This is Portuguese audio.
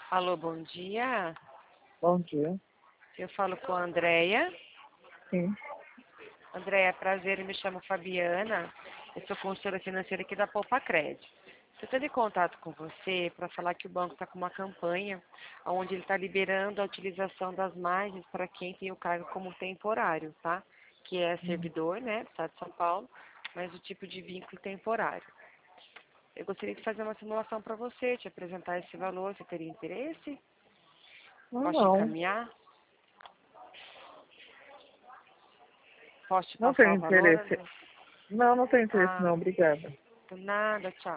Alô, bom dia. Bom dia. Eu falo com a Andréia. Sim. Andréia, prazer, eu me chamo Fabiana. Eu sou consultora financeira aqui da Poupa Crédito. Eu estou em contato com você para falar que o banco está com uma campanha onde ele está liberando a utilização das margens para quem tem o cargo como temporário, tá? Que é servidor, né, do Estado de São Paulo, mas o tipo de vínculo temporário. Eu gostaria de fazer uma simulação para você, te apresentar esse valor. Você teria interesse? Posso te Não, encaminhar? Posso te não passar tenho o valor, interesse. André? Não tenho interesse Ah, não, obrigada. por nada, tchau.